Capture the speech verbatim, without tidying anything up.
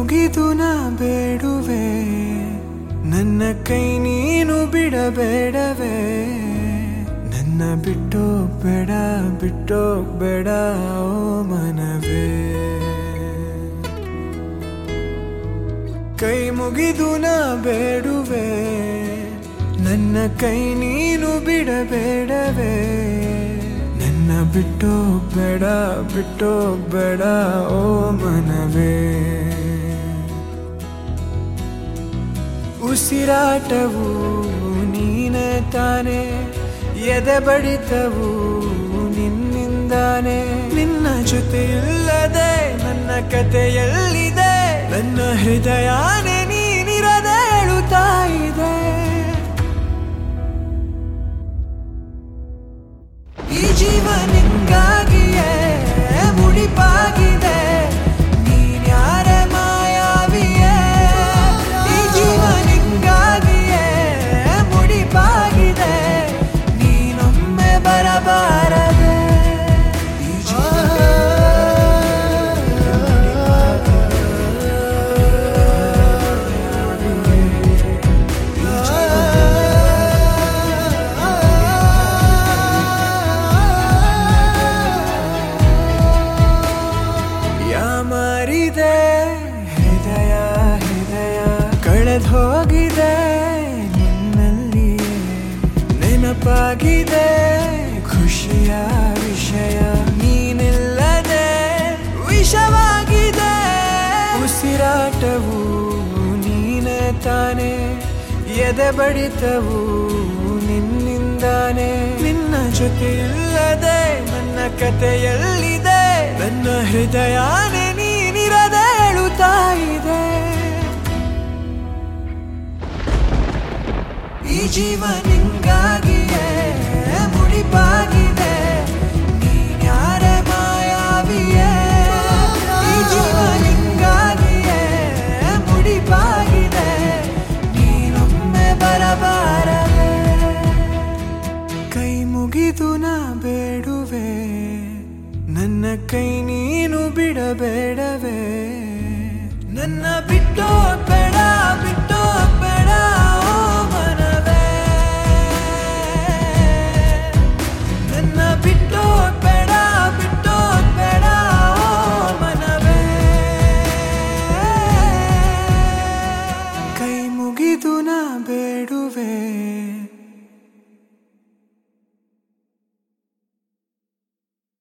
ಮುಗಿದು ನಾ ಬೇಡುವೆ, ನನ್ನ ಕೈ ನೀನು ಬಿಡಬೇಡವೇ. ನನ್ನ ಬಿಟ್ಟೋಗ್ಬೇಡ ಬಿಟ್ಟೋಗ್ಬೇಡ ಓ ಮನವೇ. ಕೈ ಮುಗಿದು ನಾ ಬೇಡುವೆ, ನನ್ನ ಕೈ ನೀನು ಬಿಡಬೇಡವೇ. ನನ್ನ ಬಿಟ್ಟೋಗ್ಬೇಡ ಬಿಟ್ಟೋಗ್ಬೇಡ ಓ ಮನವೇ. ಉಸಿರಾಟವು ನೀನೇ ತಾನೆ, ಎದೆ ಬಡಿತವು ನಿನ್ನಿಂದಾನೆ. ನಿನ್ನ ಜೊತೆ ಇಲ್ಲದೆ ನನ್ನ ಕಥೆಯಲ್ಲಿದೆ, ನನ್ನ ಹೃದಯನೇ ನೀನಿರದೆ ಹೇಳುತ್ತಾ ಇದೆ. ಈ ಜೀವ ನಿಂಗಾಗಿಯೇ ಮುಡಿಪಾಗಿದೆ, ನೀನ್ಯಾರೆ ಮಾಯಾವಿಯೇ. ಈ ಜೀವ ನಿಂಗಾಗಿಯೇ ಮುಡಿಪಾಗಿದೆ, ನೀನೊಮ್ಮೆ ಬರಬಾರದೆ. ಈ ಮಾರಿದೆ ಹೃದಯ ಹೃದಯ ಕಳೆದು ಹೋಗಿದೆ ನಿನ್ನಲ್ಲಿಯೇ. ನೆನಪಾಗಿದೆ ಖುಷಿಯ ವಿಷಯ, ನೀನಿಲ್ಲದೆ ವಿಷವಾಗಿದೆ. ಉಸಿರಾಟವು ನೀನೇ ತಾನೆ, ಎದೆ ಬಡಿತವು ನಿನ್ನಿಂದಾನೆ. ನಿನ್ನ ಜೊತೆ ಇಲ್ಲದೆ ನನ್ನ ಕಥೆಯಲ್ಲಿದೆ, ನನ್ನ ಹೃದಯನೇ ನೀನಿರದೆ ಹೇಳುತ್ತಾ ಇದೆ. ಈ ಜೀವ ನಿಂಗಾಗಿಯೇ ಮುಡಿಪಾಗಿದೆ, ನೀನ್ಯಾರೆ ಮಾಯಾವಿಯೇ. ಈ ಜೀವ ನಿಂಗಾಗಿಯೇ ಮುಡಿಪಾಗಿದೆ, ನೀನೊಮ್ಮೆ ಬರಬಾರದೆ. ಕೈ ಮುಗಿದು ನಾ ಬೇಡುವೆ, ನನ್ನ ಕೈ ನೀನು ಬಿಡಬೇಡವೇ. ನನ್ನ ಬಿಟ್ಟು